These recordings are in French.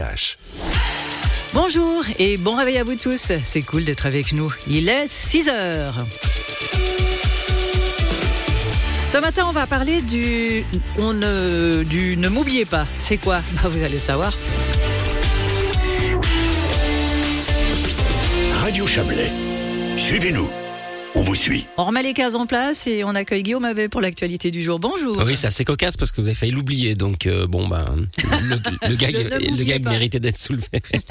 Bonjour et bon réveil à vous tous, c'est cool d'être avec nous, il est 6h. Ce matin on va parler du ne m'oubliez pas, c'est quoi ? Vous allez le savoir. Radio Chablais, suivez-nous. On vous suit. On remet les cases en place et on accueille Guillaume Abbé pour l'actualité du jour. Bonjour. Oui, c'est assez cocasse parce que vous avez failli l'oublier. Donc, le gag méritait d'être soulevé.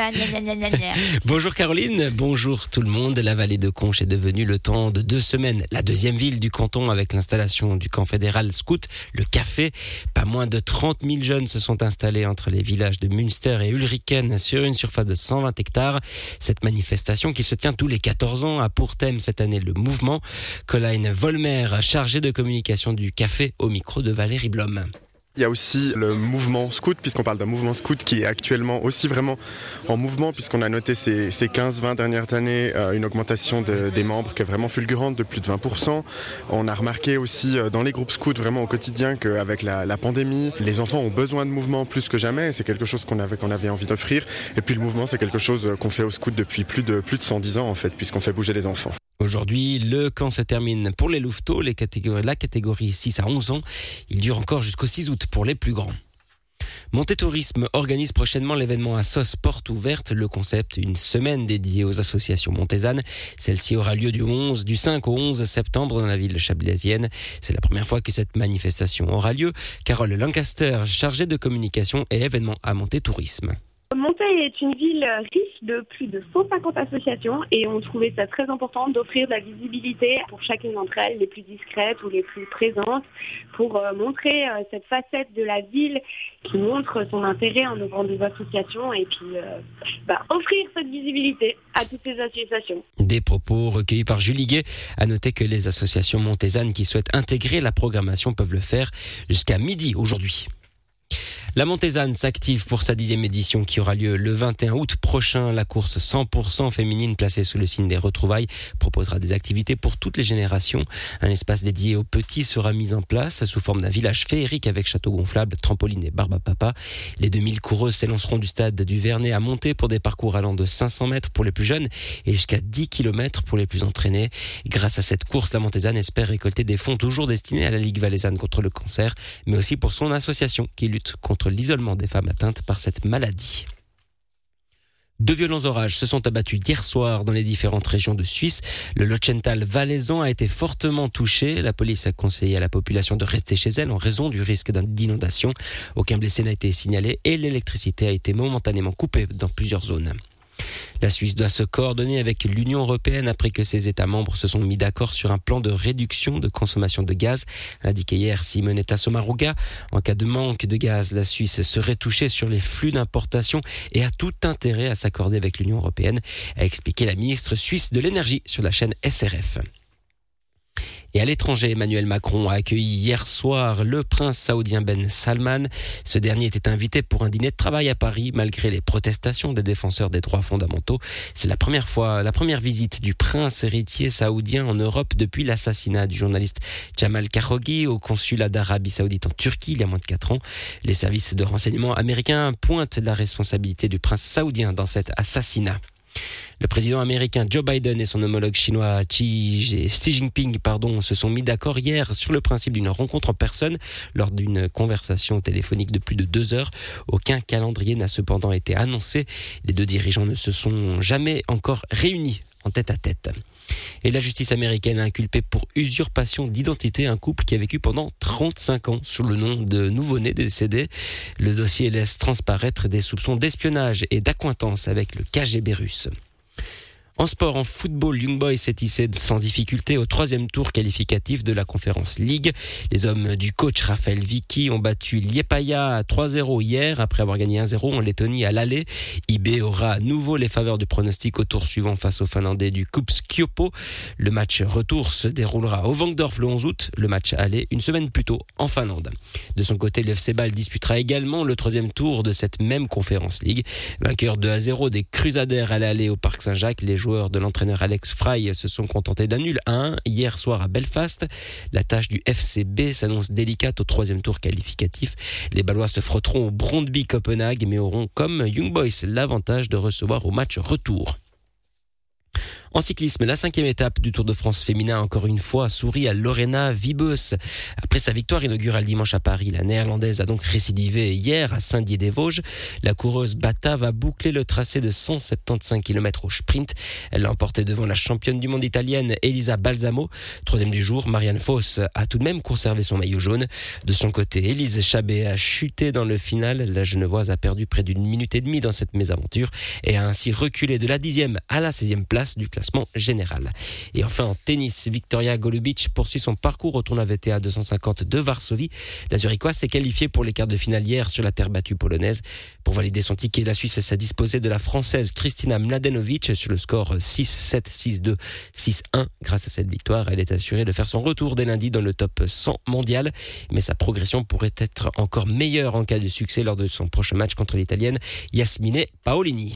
Bonjour Caroline, bonjour tout le monde. La vallée de Conches est devenue le temps de 2 semaines la deuxième ville du canton avec l'installation du camp fédéral scout, le Café. Pas moins de 30 000 jeunes se sont installés entre les villages de Münster et Ulriken sur une surface de 120 hectares. Cette manifestation qui se tient tous les 14 ans a pour thème cette année le mouvement. Colline Volmer, chargée de communication du Café, au micro de Valérie Blom. Il y a aussi le mouvement scout, puisqu'on parle d'un mouvement scout qui est actuellement aussi vraiment en mouvement, puisqu'on a noté ces 15-20 dernières années une augmentation des membres qui est vraiment fulgurante de plus de 20%. On a remarqué aussi dans les groupes scouts vraiment au quotidien qu'avec la pandémie, les enfants ont besoin de mouvement plus que jamais. C'est quelque chose qu'on avait envie d'offrir. Et puis le mouvement, c'est quelque chose qu'on fait au scout depuis plus de 110 ans en fait, puisqu'on fait bouger les enfants. Aujourd'hui, le camp se termine pour les louveteaux, la catégorie 6 à 11 ans. Il dure encore jusqu'au 6 août pour les plus grands. Monté Tourisme organise prochainement l'événement à Sos Porte Ouverte. Le concept, une semaine dédiée aux associations montaisanes. Celle-ci aura lieu du 5 au 11 septembre dans la ville chablaisienne. C'est la première fois que cette manifestation aura lieu. Carole Lancaster, chargée de communication et événements à Monté Tourisme. Monté est une ville riche de plus de 150 associations et on trouvait ça très important d'offrir de la visibilité pour chacune d'entre elles, les plus discrètes ou les plus présentes, pour montrer cette facette de la ville qui montre son intérêt en ouvrant des associations et puis offrir cette visibilité à toutes ces associations. Des propos recueillis par Julie Guet. À noter que les associations montaisanes qui souhaitent intégrer la programmation peuvent le faire jusqu'à midi aujourd'hui. La Montaisanne s'active pour sa 10e édition qui aura lieu le 21 août prochain. La course 100% féminine placée sous le signe des retrouvailles proposera des activités pour toutes les générations. Un espace dédié aux petits sera mis en place sous forme d'un village féerique avec château gonflable, trampoline et barbe à papa. Les 2000 coureuses s'élanceront du stade du Vernet à Monté pour des parcours allant de 500 mètres pour les plus jeunes et jusqu'à 10 km pour les plus entraînés. Grâce à cette course, la Montaisanne espère récolter des fonds toujours destinés à la Ligue valaisanne contre le cancer, mais aussi pour son association qui lutte contre l'isolement des femmes atteintes par cette maladie. 2 violents orages se sont abattus hier soir dans les différentes régions de Suisse. Le Lotschental valaisan a été fortement touché. La police a conseillé à la population de rester chez elle en raison du risque d'inondation. Aucun blessé n'a été signalé et l'électricité a été momentanément coupée dans plusieurs zones. La Suisse doit se coordonner avec l'Union européenne après que ses États membres se sont mis d'accord sur un plan de réduction de consommation de gaz, indiqué hier Simonetta Sommaruga. En cas de manque de gaz, la Suisse serait touchée sur les flux d'importation et a tout intérêt à s'accorder avec l'Union européenne, a expliqué la ministre suisse de l'énergie sur la chaîne SRF. Et à l'étranger, Emmanuel Macron a accueilli hier soir le prince saoudien Ben Salman. Ce dernier était invité pour un dîner de travail à Paris malgré les protestations des défenseurs des droits fondamentaux. C'est la première visite du prince héritier saoudien en Europe depuis l'assassinat du journaliste Jamal Khashoggi au consulat d'Arabie Saoudite en Turquie il y a moins de 4 ans. Les services de renseignement américains pointent la responsabilité du prince saoudien dans cet assassinat. Le président américain Joe Biden et son homologue chinois Xi Jinping se sont mis d'accord hier sur le principe d'une rencontre en personne lors d'une conversation téléphonique de plus de 2 heures. Aucun calendrier n'a cependant été annoncé. Les 2 dirigeants ne se sont jamais encore réunis en tête-à-tête. Et la justice américaine a inculpé pour usurpation d'identité un couple qui a vécu pendant 35 ans sous le nom de nouveau-né décédé. Le dossier laisse transparaître des soupçons d'espionnage et d'accointance avec le KGB russe. En sport, en football, Young Boys s'est hissé sans difficulté au 3e tour qualificatif de la Conference League. Les hommes du coach Raphaël Vicky ont battu Liepaja à 3-0 hier après avoir gagné 1-0 en Lettonie à l'aller. IB aura à nouveau les faveurs du pronostic au tour suivant face aux Finlandais du KuPS Kiopo. Le match retour se déroulera au Vangdorf le 11 août. Le match aller une semaine plus tôt en Finlande. De son côté, le FC Bâle disputera également le 3e tour de cette même Conference League. Vainqueur 2-0 des Crusaders à l'aller au Parc Saint-Jacques, les joueurs joueurs de l'entraîneur Alex Fry se sont contentés d'un nul 1 hier soir à Belfast. La tâche du FCB s'annonce délicate au 3e tour qualificatif. Les Ballois se frotteront au Brøndby Copenhague mais auront comme Young Boys l'avantage de recevoir au match retour. En cyclisme, la 5e étape du Tour de France féminin, encore une fois, sourit à Lorena Wiebes. Après sa victoire inaugurale dimanche à Paris, la néerlandaise a donc récidivé hier à Saint-Dié-des-Vosges. La coureuse batave a bouclé le tracé de 175 km au sprint. Elle l'a emporté devant la championne du monde italienne Elisa Balsamo. 3e du jour, Marianne Vos a tout de même conservé son maillot jaune. De son côté, Élise Chabet a chuté dans le final. La Genevoise a perdu près d'1 minute et demie dans cette mésaventure et a ainsi reculé de la 10e à la 16e place du classement général. Et enfin en tennis, Victoria Golubic poursuit son parcours au tournoi VTA 250 de Varsovie. La Zurichoise s'est qualifiée pour les quarts de finale hier sur la terre battue polonaise. Pour valider son ticket, la Suisse s'est disposée de la Française Kristina Mladenovic sur le score 6-7, 6-2, 6-1. Grâce à cette victoire, elle est assurée de faire son retour dès lundi dans le top 100 mondial. Mais sa progression pourrait être encore meilleure en cas de succès lors de son prochain match contre l'Italienne Yasmine Paolini.